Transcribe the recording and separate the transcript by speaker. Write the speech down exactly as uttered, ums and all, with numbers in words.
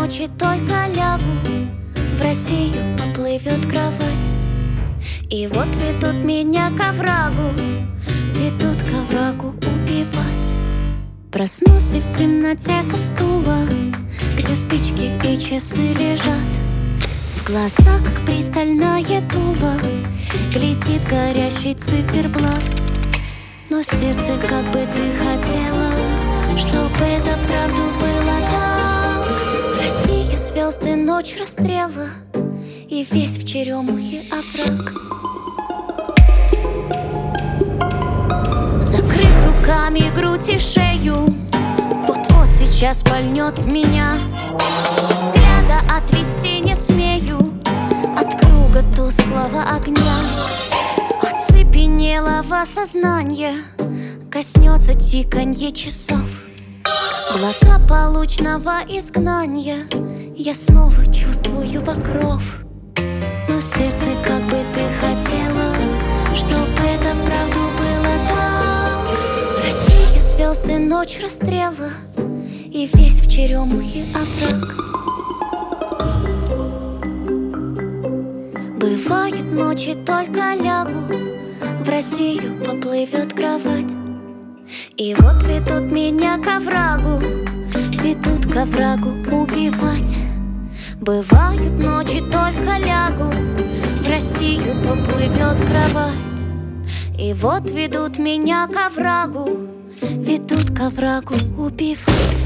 Speaker 1: ночи только лягу, в Россию поплывет кровать. И вот ведут меня к оврагу, ведут к оврагу убивать. Проснусь и в темноте со стула, где спички и часы лежат. В глазах, как пристальное дуло, глядит горящий циферблат. Но сердце, как бы ты хотела, чтоб это вправду было так. Россия, звезды, ночь расстрела и весь в черемухе овраг. Закрыв руками грудь и шею, вот-вот сейчас пальнет в меня. Взгляда отвести не смею от круга тусклого огня. Оцепенелого сознания коснется тиканье часов. Благополучного изгнания я снова чувствую покров. Но сердце, как бы ты хотела, чтоб это вправду было так. Россия, звезды, ночь расстрела и весь в черемухе овраг. Бывают ночи, только лягу, в Россию поплывет кровать. И вот ведут меня к оврагу, ведут к оврагу убивать. Бывают ночи, только лягу, в Россию поплывет кровать. И вот ведут меня к оврагу, ведут к оврагу убивать.